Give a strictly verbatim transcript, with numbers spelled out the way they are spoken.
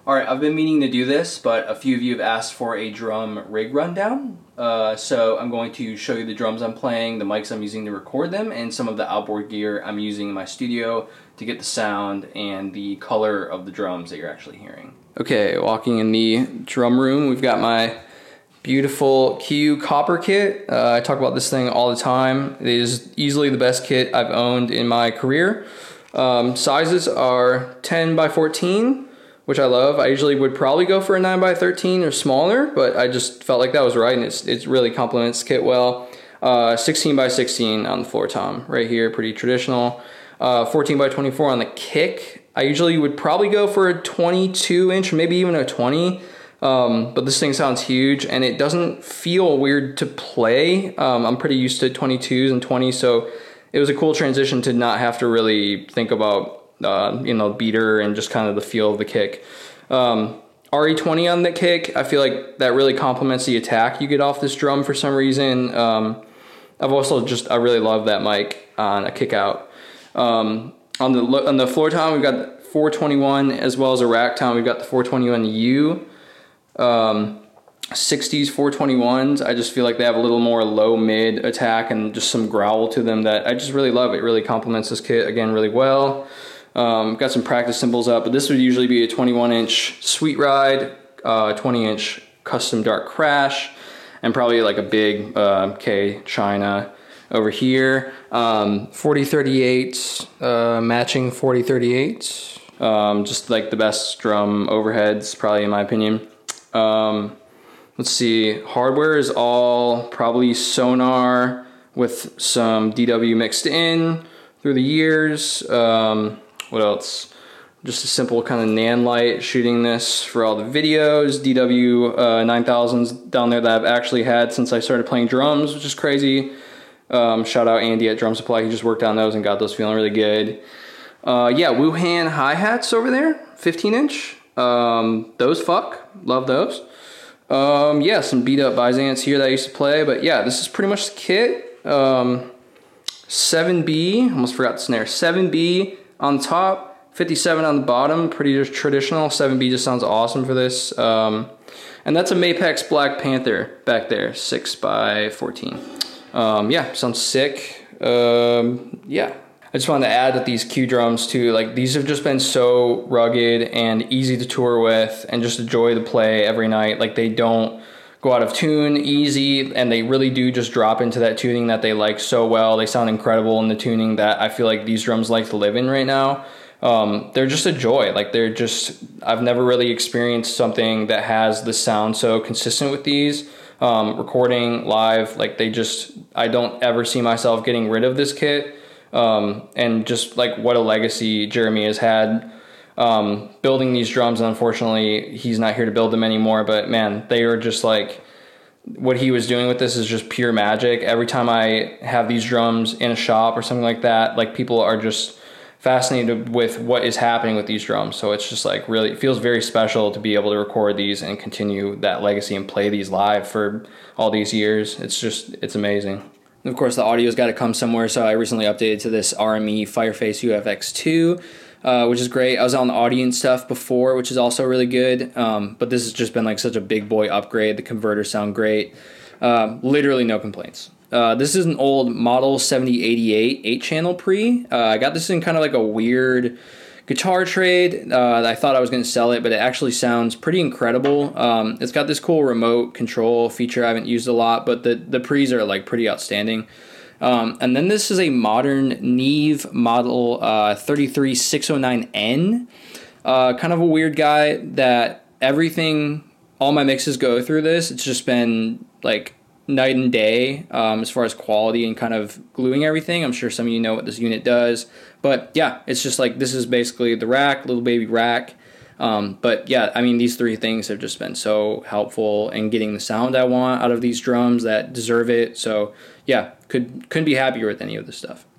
Alright, I've been meaning to do this, but a few of you have asked for a drum rig rundown. Uh, so I'm going to show you the drums I'm playing, the mics I'm using to record them, and some of the outboard gear I'm using in my studio to get the sound and the color of the drums that you're actually hearing. Okay, walking in the drum room, we've got my beautiful Q copper kit. Uh, I talk about this thing all the time. It is easily the best kit I've owned in my career. Um, sizes are ten by fourteen. Which I love. I usually would probably go for a nine by thirteen or smaller, but I just felt like that was right, and it's, it really complements the kit well. Uh, sixteen by sixteen on the floor tom, right here, pretty traditional. Uh, fourteen by twenty-four on the kick. I usually would probably go for a twenty-two inch, or maybe even a twenty, um, but this thing sounds huge, and it doesn't feel weird to play. Um, I'm pretty used to twenty-twos and twenties, so it was a cool transition to not have to really think about Uh, you know, beater and just kind of the feel of the kick. Um, R E twenty on the kick, I feel like that really complements the attack you get off this drum for some reason. Um, I've also just, I really love that mic on a kick out. Um, on the on the floor tom, we've got four twenty-one, as well as a rack tom, we've got the four twenty-one U. Um, sixties four twenty-ones, I just feel like they have a little more low mid attack and just some growl to them that I just really love. It really complements this kit again really well. Um, got some practice cymbals up, but this would usually be a twenty-one inch Sweet Ride, uh, twenty inch Custom Dark Crash, and probably like a big uh, K China over here. Um, forty thirty-eights, uh, matching forty thirty-eights. Um, just like the best drum overheads, probably in my opinion. Um, let's see, hardware is all probably Sonar with some D W mixed in through the years. Um, What else? Just a simple kind of Nan light shooting this for all the videos. D W uh, nine thousands down there that I've actually had since I started playing drums, which is crazy. Um, shout out Andy at Drum Supply. He just worked on those and got those feeling really good. Uh, yeah, Wuhan hi-hats over there, fifteen inch. Um, those fuck, love those. Um, yeah, some beat up Byzance here that I used to play, but yeah, this is pretty much the kit. Um, seven B, almost forgot the snare. seven B on top, fifty-seven on the bottom, pretty traditional. seven B just sounds awesome for this. Um, and that's a Mapex Black Panther back there, six by fourteen. Um, yeah, sounds sick. Um, yeah. I just wanted to add that these Q drums too, like these have just been so rugged and easy to tour with and just a joy to play every night. Like they don't go out of tune easy, and they really do just drop into that tuning that they like so well. They sound incredible in the tuning that I feel like these drums like to live in right now. Um, they're just a joy. Like they're just, I've never really experienced something that has the sound so consistent with these. Um, recording live, like they just, I don't ever see myself getting rid of this kit. Um, and just like what a legacy Jeremy has had um, building these drums. And unfortunately, he's not here to build them anymore, but man, they are just like, what he was doing with this is just pure magic. Every time I have these drums in a shop or something like that, like people are just fascinated with what is happening with these drums. So it's just like really, it feels very special to be able to record these and continue that legacy and play these live for all these years. It's just, it's amazing. And of course, the audio's got to come somewhere, so I recently updated to this R M E Fireface U F X two, uh, which is great. I was on the audience stuff before, which is also really good, um, but this has just been like such a big boy upgrade. The converters sound great. Uh, literally no complaints. Uh, this is an old Model seventy eighty-eight eight channel pre. Uh, I got this in kind of like a weird guitar trade. Uh, I thought I was going to sell it, but it actually sounds pretty incredible. Um, it's got this cool remote control feature I haven't used a lot, but the, the pre's are like pretty outstanding. Um, and then this is a modern Neve model uh, thirty-three six oh nine N. Uh, kind of a weird guy that everything, all my mixes go through this. It's just been like night and day um, as far as quality and kind of gluing everything. I'm sure some of you know what this unit does. But yeah, it's just like, this is basically the rack, little baby rack. Um, but yeah, I mean, these three things have just been so helpful in getting the sound I want out of these drums that deserve it. So yeah, could, couldn't be happier with any of this stuff.